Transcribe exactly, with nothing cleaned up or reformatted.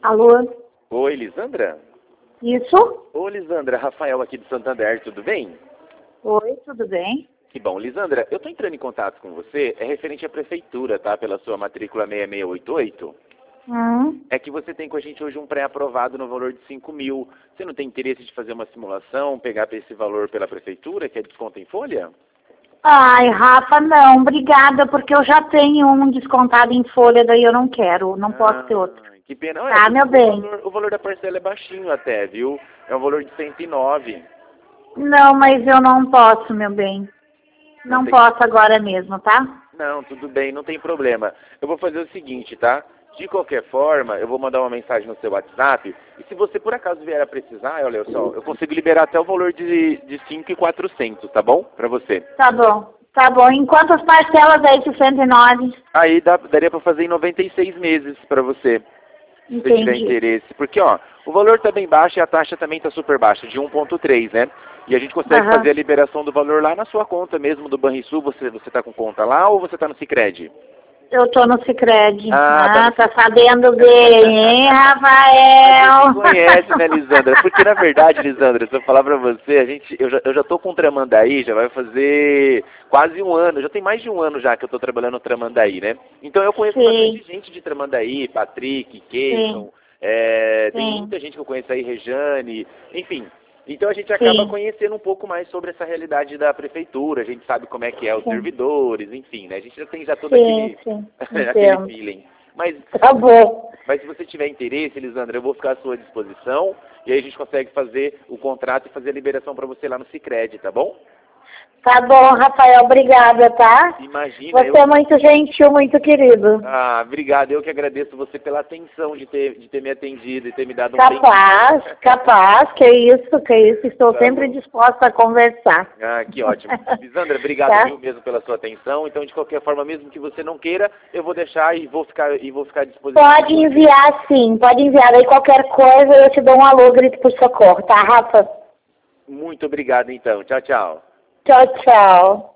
Alô? Oi, Lisandra? Isso? Ô, Lisandra, Rafael aqui de Santander, tudo bem? Oi, tudo bem? Que bom. Lisandra, eu tô entrando em contato com você, é referente à prefeitura, tá? Pela sua matrícula seis seis oito oito. Hum? É que você tem com a gente hoje um pré-aprovado no valor de cinco mil. Você não tem interesse de fazer uma simulação, pegar esse valor pela prefeitura, que é desconto em folha? Ai, Rafa, não, obrigada, porque eu já tenho um descontado em folha, daí eu não quero, não posso ter outro. Ah, que pena. Olha, Tá, meu o bem? valor, o valor da parcela é baixinho até, viu? É um valor de cento e nove. Não, mas eu não posso, meu bem. Não Não tem... posso agora mesmo, tá? Não, tudo bem, não tem problema. Eu vou fazer o seguinte, tá? De qualquer forma, eu vou mandar uma mensagem no seu WhatsApp. E se você por acaso vier a precisar, olha só, eu consigo liberar até o valor de, de cinco mil e quatrocentos, tá bom? Pra você. Tá bom, tá bom. Em quantas parcelas é esse cento e nove? Aí dá, daria pra fazer em noventa e seis meses pra você, se você tiver Entendi. interesse. Porque, ó, o valor tá bem baixo e a taxa também tá super baixa, de um ponto três, né? E a gente consegue Aham. fazer a liberação do valor lá na sua conta mesmo do Banrisul. Você, você tá com conta lá ou você tá no Sicredi? Eu tô no Sicredi. Ah, tá Ah, no tá Sicredi. sabendo bem, hein, A Rafael? gente conhece, né, Lisandra? Porque, na verdade, Lisandra, se eu falar pra você, a gente, eu, já, eu já tô com o Tramandaí, já vai fazer quase um ano, já tem mais de um ano já que eu tô trabalhando no Tramandaí, né? Então eu conheço Sim, bastante gente de Tramandaí, Patrick, sim, Keyson, é, tem sim, muita gente que eu conheço aí, Rejane, enfim. Então a gente acaba sim, conhecendo um pouco mais sobre essa realidade da prefeitura, a gente sabe como é que é os sim, servidores, enfim, né? A gente já tem já todo sim, aquele, sim, aquele entendo. feeling. Mas Tá bom. mas se você tiver interesse, Elisandra, eu vou ficar à sua disposição e aí a gente consegue fazer o contrato e fazer a liberação para você lá no Sicredi, tá bom? Tá bom, Rafael, obrigada, tá? Imagina, Você eu... é muito gentil, muito querido. Ah, obrigado. Eu que agradeço você pela atenção de ter, de ter me atendido e ter me dado um tempinho. Capaz, capaz, que isso, que isso. Estou Tá sempre bom. disposta a conversar. Ah, que ótimo. Lisandra, obrigado, Tá? viu, mesmo pela sua atenção. Então, de qualquer forma, mesmo que você não queira, eu vou deixar e vou ficar, e vou ficar à disposição de Pode você. enviar sim, pode enviar. Aí qualquer coisa eu te dou um alô, grito por socorro, tá, Rafa? Muito obrigado, então. Tchau, tchau. Tchau, tchau.